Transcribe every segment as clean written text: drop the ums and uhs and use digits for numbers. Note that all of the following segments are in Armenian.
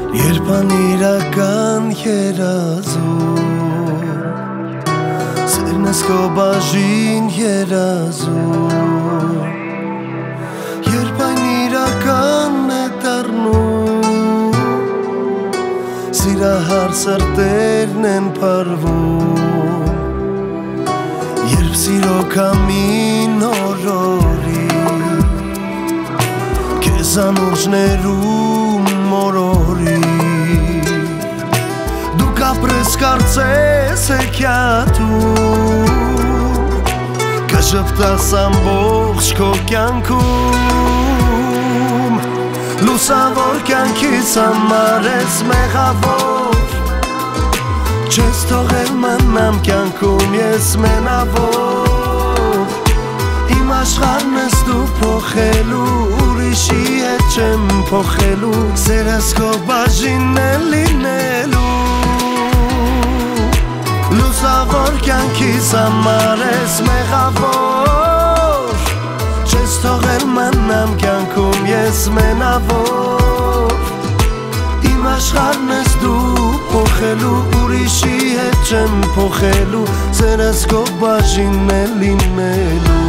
Երբ անիրական երազում Սերն ես քո բաժին երազում Երբ այն իրական է դառնում Սիրահար սրտերն են փարվում Երբ սիրո քամին օրորի Քեզ անուրջներում մորորի Դու կապրես կարծես հեքիաթում Կժպտաս ամբողջ քո կյանքում Լուսավոր կյանքից համար ես մեղավոր Չես թողել մնամ կյանքում ես մենավոր Իմ աշխարհն ես դու փոխելու ուրիշի հետ չեմ փոխելու Սերս քո բաժինն է լինելու Լուսավոր կյանքից համար ես մեղավոր Չես թողել մնամ կյանքում ես մենավոր Իմ աշխարհն ես դու փոխելու ուրիշի հետ չեմ փոխելու Սերս քո բաժինն է լինելու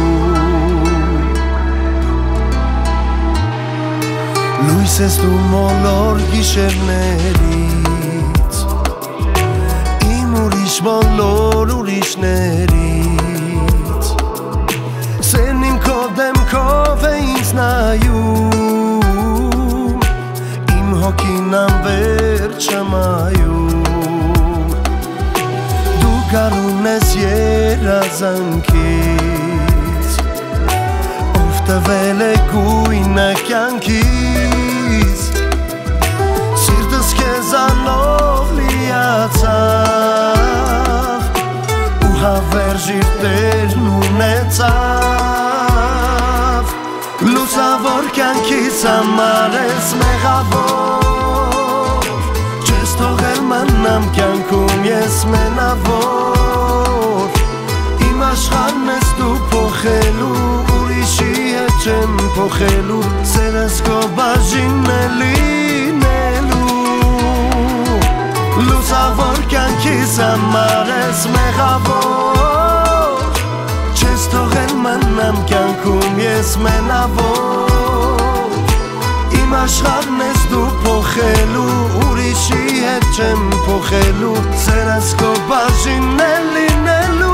Լույս ես դու մոլոր գիշերներից Իմ ուրիշ բոլոր ուրիշներից Սերն իմ քո դեմքով է ինձ նայում Իմ հոգին անվերջ չմայում Դու գարուն ես երազանքից Ով տվել է գույնը կյանքից Սիրտս քեզանով լիացավ Ու հավերժ իր տերն ունեցավ Լուսավոր կյանքից համար ես մեղավոր Չես թողել մնամ կյանքում ես մենավոր Իմ աշխարհն ես դու փոխելու ուրիշի հետ չեմ փոխելու Սերս քո բաժինն է լինելու Լուսավոր կյանքից համար ես մեղավոր Չես թողել մնամ կյանքում ես մենավոր Իմ աշխարհն ես դու փոխելու ուրիշի հետ չեմ փոխելու Սերս քո բաժինն է լինելու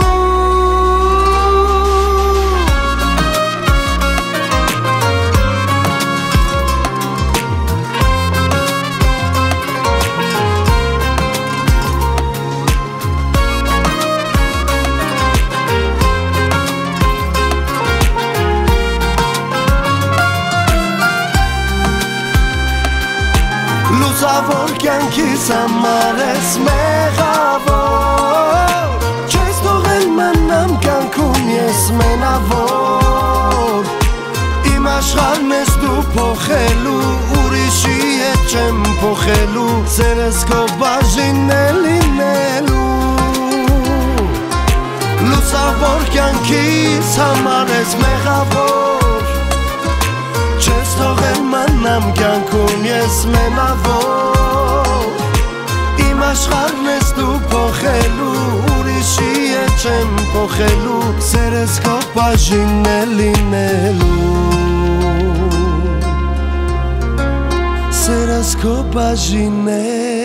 Լուսավոր կյանքից համար ես մեղավոր Չես թողել մնամ կյանքում ես մենավոր Իմ աշխարհն ես դու փոխելու ուրիշի հետ չեմ փոխելու Սերս քո բաժինն է լինելու Լուսավոր կյանքից համար ես մեղավոր Չես թողել մնամ կյանքում ես մենավոր Իմ աշխարհն ես դու փոխելու ուրիշի հետ չեմ փոխելու Սերս քո բաժինն է լինելու Սերս քո բաժինն է